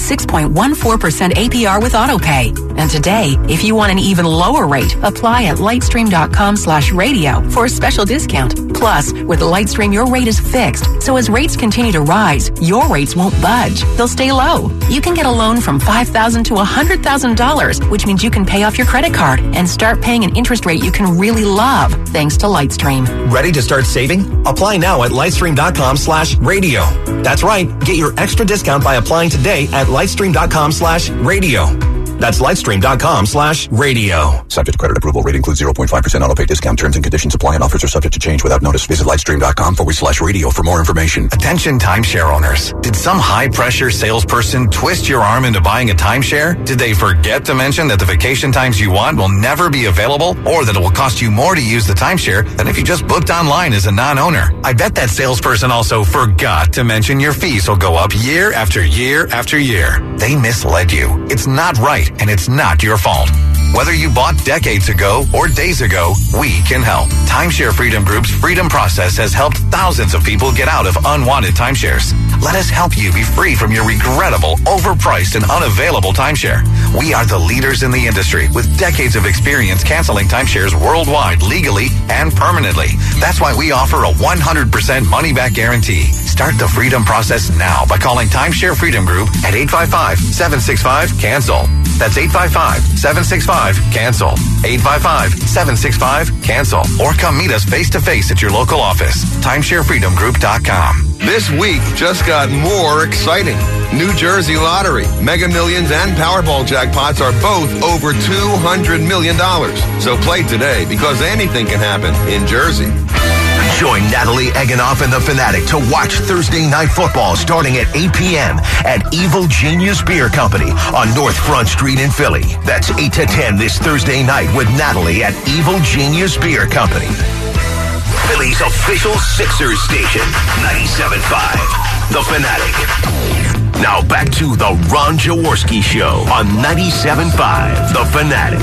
6.14% APR with AutoPay. And today, if you want an even lower rate, apply at lightstream.com/radio for a special discount. Plus, with Lightstream, your rate is fixed. So as rates continue to rise, your rates won't budge. They'll stay low. You can get a loan from $5,000 to $100,000, which means you can pay off your credit card and start paying an interest rate you can really love, thanks to Lightstream. Ready to start saving? Apply now at lightstream.com/radio. That's right. Get your extra discount by applying today at lightstream.com/radio. That's lightstream.com/radio. Subject to credit approval. Rate includes 0.5% auto pay discount. Terms and conditions apply and offers are subject to change without notice. Visit lightstream.com/radio for more information. Attention timeshare owners. Did some high-pressure salesperson twist your arm into buying a timeshare? Did they forget to mention that the vacation times you want will never be available, or that it will cost you more to use the timeshare than if you just booked online as a non-owner? I bet that salesperson also forgot to mention your fees will go up year after year after year. They misled you. It's not right, and it's not your fault. Whether you bought decades ago or days ago, we can help. Timeshare Freedom Group's Freedom Process has helped thousands of people get out of unwanted timeshares. Let us help you be free from your regrettable, overpriced, and unavailable timeshare. We are the leaders in the industry with decades of experience canceling timeshares worldwide legally and permanently. That's why we offer a 100% money-back guarantee. Start the Freedom Process now by calling Timeshare Freedom Group at 855-765-CANCEL. That's 855-765-CANCEL. 855-765-CANCEL. Or come meet us face-to-face at your local office. TimeshareFreedomGroup.com. This week just got more exciting. New Jersey Lottery, Mega Millions, and Powerball jackpots are both over $200 million. So play today because anything can happen in Jersey. Join Natalie Eganoff and the Fanatic to watch Thursday Night Football starting at 8 p.m. at Evil Genius Beer Company on North Front Street in Philly. That's 8 to 10 this Thursday night with Natalie at Evil Genius Beer Company. Philly's official Sixers station, 97.5, The Fanatic. Now back to the Ron Jaworski Show on 97.5, The Fanatic.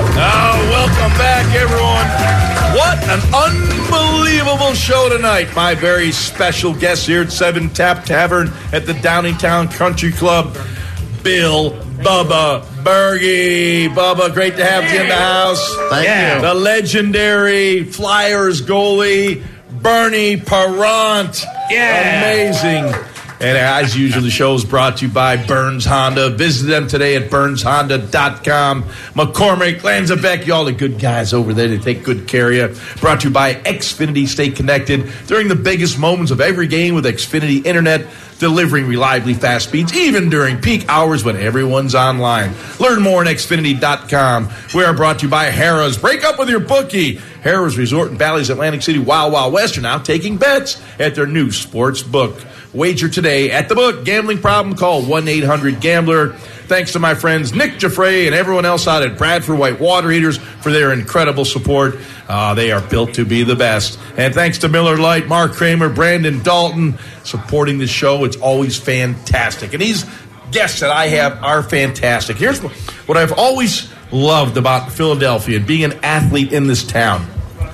Welcome back, everyone. What an unbelievable show tonight. My very special guest here at 7 Tap Tavern at the Downingtown Country Club, Bill Bubba Berge. Bubba, great to have you in the house. Thank you. The legendary Flyers goalie, Bernie Parent. Yeah. Amazing. And as usual, the show is brought to you by Burns Honda. Visit them today at BurnsHonda.com. McCormick, Lanzabeck, all the good guys over there. They take good care of you. Brought to you by Xfinity. Stay connected during the biggest moments of every game with Xfinity Internet, delivering reliably fast speeds, even during peak hours when everyone's online. Learn more at Xfinity.com. We are brought to you by Harrah's. Break up with your bookie. Harrah's Resort in Bally's Atlantic City, Wild Wild West are now taking bets at their new sports book. Wager today at the book. Gambling problem? Call 1-800-GAMBLER. Thanks to my friends Nick Giuffre and everyone else out at Bradford White Water Heaters for their incredible support. They are built to be the best. And thanks to Miller Lite, Mark Kramer, Brandon Dalton, supporting the show. It's always fantastic. And these guests that I have are fantastic. Here's what I've always loved about Philadelphia and being an athlete in this town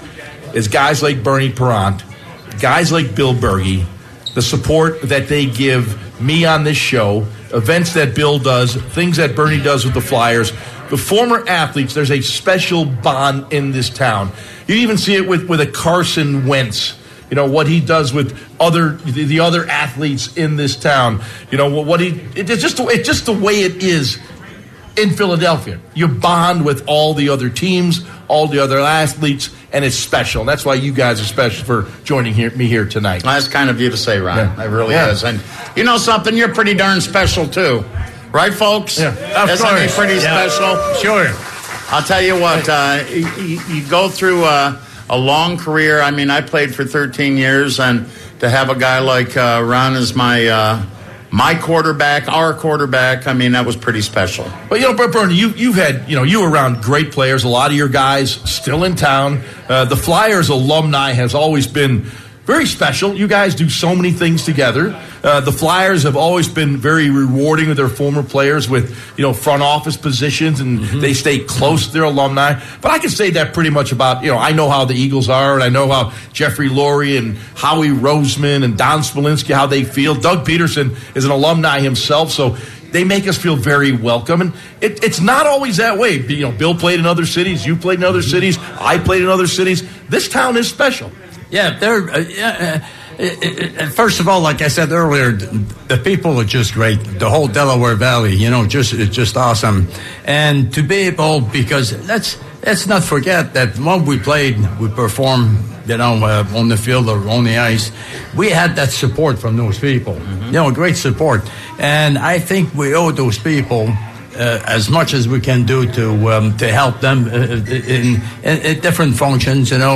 is guys like Bernie Parent, guys like Bill Berge, the support that they give me on this show, events that Bill does, things that Bernie does with the Flyers. The former athletes, there's a special bond in this town. You even see it with a Carson Wentz. You know, what he does with the other athletes in this town. You know, it's just the way it is in Philadelphia. You bond with all the other teams, all the other athletes, and it's special. And that's why you guys are special for joining me here tonight. That's kind of you to say, Ron. Yeah. It really is. And you know something? You're pretty darn special, too. Right, folks? Yeah. Isn't he pretty special? Sure. I'll tell you what, you go through a long career. I mean, I played for 13 years, and to have a guy like Ron as my quarterback, our quarterback, I mean, that was pretty special. But, you know, Bernie, you were around great players. A lot of your guys still in town. The Flyers alumni has always been very special. You guys do so many things together. The Flyers have always been very rewarding with their former players with, front office positions, and they stay close to their alumni. But I can say that pretty much about, I know how the Eagles are, and I know how Jeffrey Lurie and Howie Roseman and Don Smolinski, how they feel. Doug Peterson is an alumni himself, so they make us feel very welcome. And it's not always that way. Bill played in other cities. You played in other cities. I played in other cities. This town is special. Yeah, first of all, like I said earlier, the people are just great. The whole Delaware Valley, it's just awesome. And to be able, because let's not forget that when we performed, on the field or on the ice, we had that support from those people. Great support. And I think we owe those people as much as we can do to help them in different functions, and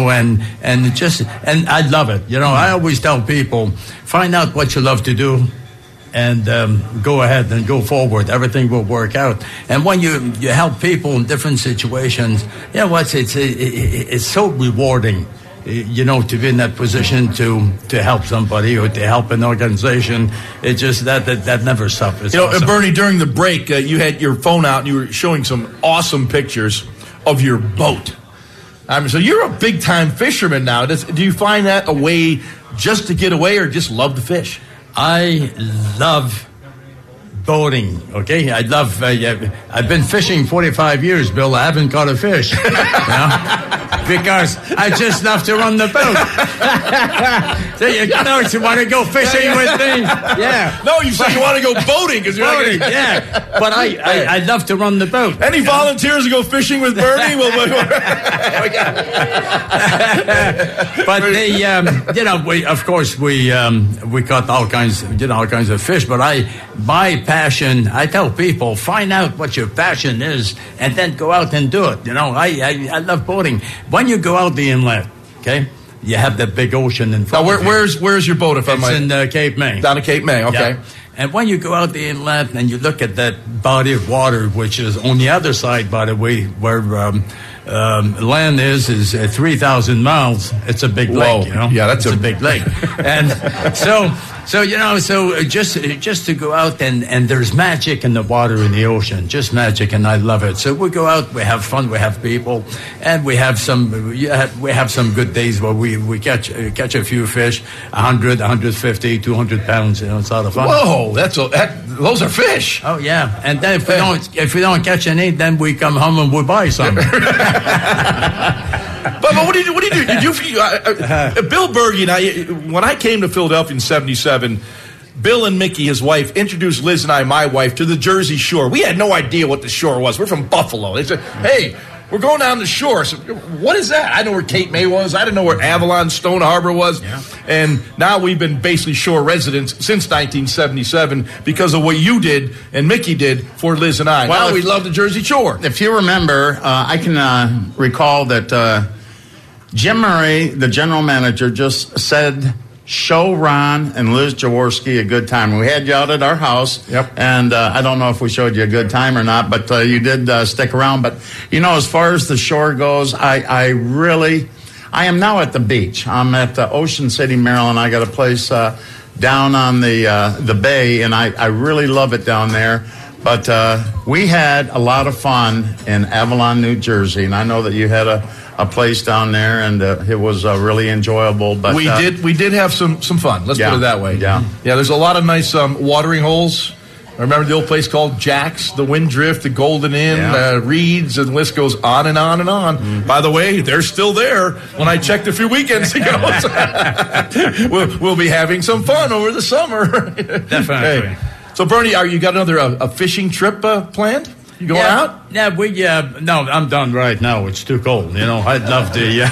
I love it. I always tell people, find out what you love to do, and go ahead and go forward. Everything will work out. And when you help people in different situations, it's so rewarding. to be in that position to help somebody or to help an organization, it just that never suffers. And Bernie, during the break, you had your phone out and you were showing some awesome pictures of your boat. So you're a big time fisherman now. Do you find that a way just to get away, or just love to fish? I love boating, okay? I love, I've been fishing 45 years, Bill. I haven't caught a fish. Because I just love to run the boat. So you want to go fishing with me? Yeah. No, you said you want to go boating because you're boating, yeah. But I love to run the boat. Any volunteers to go fishing with Bernie? But we caught all kinds of fish. But my passion, I tell people, find out what your passion is, and then go out and do it. I love boating. When you go out the inlet, okay, you have that big ocean in front. Now, where's your boat? It's in Cape May. Down at Cape May, okay. Yeah. And when you go out the inlet and you look at that body of water, which is on the other side, by the way, where land is 3,000 miles. It's a big lake, Yeah, that's a big lake. And so just to go out and there's magic in the water in the ocean, just magic, and I love it. So we go out, we have fun, we have people, and we have some good days where we catch a few fish, 100, 150, 200 pounds. It's a lot of fun. Whoa, those are fish. Oh yeah, and then if we don't catch any, then we come home and we buy some. But what do you do? Did you Bill Berge and I, when I came to Philadelphia in '77, Bill and Mickey, his wife, introduced Liz and I, my wife, to the Jersey Shore. We had no idea what the shore was. We're from Buffalo. They said, "Hey, we're going down the shore." So, what is that? I know where Cape May was. I didn't know where Avalon Stone Harbor was. Yeah. And now we've been basically shore residents since 1977 because of what you did and Mickey did for Liz and I. Well, now we love the Jersey Shore. If you remember, I can recall that Jim Murray, the general manager, just said, show Ron and Liz Jaworski a good time. We had you out at our house, and I don't know if we showed you a good time or not, but you did stick around. But, as far as the shore goes, I am now at the beach. I'm at Ocean City, Maryland. I got a place down on the bay, and I really love it down there. But we had a lot of fun in Avalon, New Jersey, and I know that you had a place down there, and it was really enjoyable. But we did have some fun. Let's put it that way. Yeah. There's a lot of nice watering holes. I remember the old place called Jack's, the Windrift, the Golden Inn, Reed's, and the list goes on and on and on. Mm-hmm. By the way, they're still there. When I checked a few weekends ago, we'll be having some fun over the summer. Definitely. Hey. So, Bernie, you got another a fishing trip planned? You going out? Yeah, no, I'm done right now. It's too cold. I'd love to.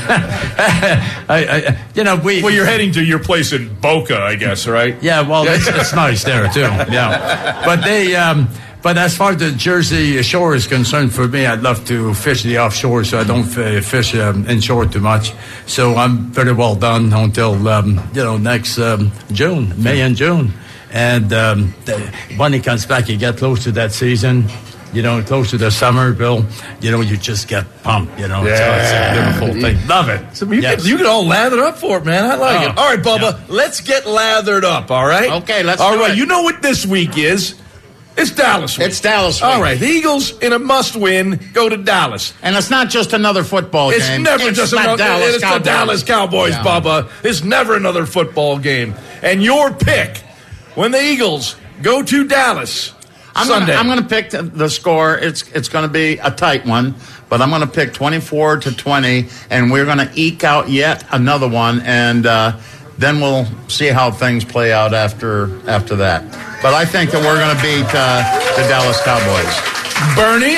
Well, you're heading to your place in Boca, I guess, right? Yeah, well, it's nice there too. Yeah, but as far as the Jersey Shore is concerned, for me, I'd love to fish the offshore, so I don't fish inshore too much. So I'm very well done until next June, May and June. And when it comes back, you get close to that season. Close to the summer, Bill, you just get pumped, So it's a beautiful thing. Love it. So you can all lather up for it, man. I like it. All right, Bubba, let's get lathered up, all right? Okay, let's all do right, it. You know what this week is? It's Dallas week. It's Dallas week. All right, the Eagles, in a must-win, go to Dallas. And it's not just another football game. It's never just another Dallas It's Cowboys. the Dallas Cowboys, Bubba. It's never another football game. And your pick, when the Eagles go to Dallas Sunday. I'm going to pick the score. It's going to be a tight one, but I'm going to pick 24-20, and we're going to eke out yet another one, and then we'll see how things play out after that. But I think that we're going to beat the Dallas Cowboys. Bernie,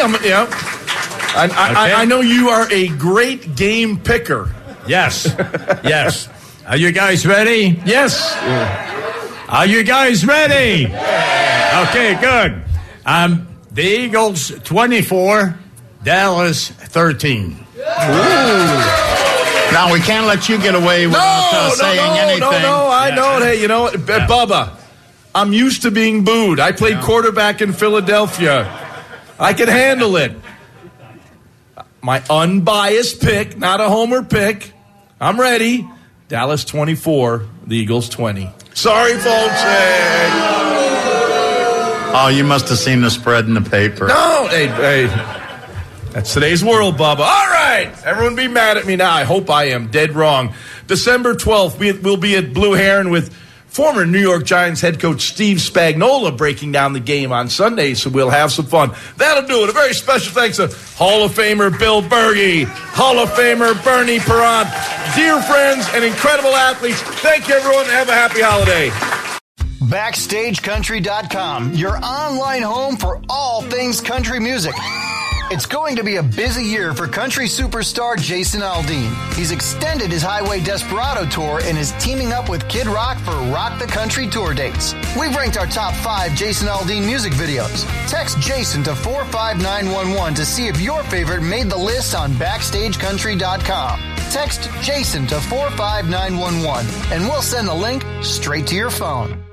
I know you are a great game picker. Yes. Yes. Are you guys ready? Yes. Are you guys ready? Okay, good. The Eagles 24, Dallas 13. Ooh. Now, we can't let you get away without saying anything. No, I know. Hey, you know what? Bubba, I'm used to being booed. I played quarterback in Philadelphia. I can handle it. My unbiased pick, not a homer pick. I'm ready. Dallas 24, the Eagles 20. Sorry, folks. Oh, you must have seen the spread in the paper. No, hey. That's today's world, Bubba. All right. Everyone be mad at me now. I hope I am dead wrong. December 12th, we'll be at Blue Heron with former New York Giants head coach Steve Spagnuolo breaking down the game on Sunday, so we'll have some fun. That'll do it. A very special thanks to Hall of Famer Bill Berge, Hall of Famer Bernie Perrant, dear friends and incredible athletes. Thank you, everyone, and have a happy holiday. BackstageCountry.com, your online home for all things country music. It's going to be a busy year for country superstar Jason Aldean. He's extended his Highway Desperado tour and is teaming up with Kid Rock for Rock the Country tour dates. We've ranked our top 5 Jason Aldean music videos. Text Jason to 45911 to see if your favorite made the list on BackstageCountry.com. Text Jason to 45911 and we'll send the link straight to your phone.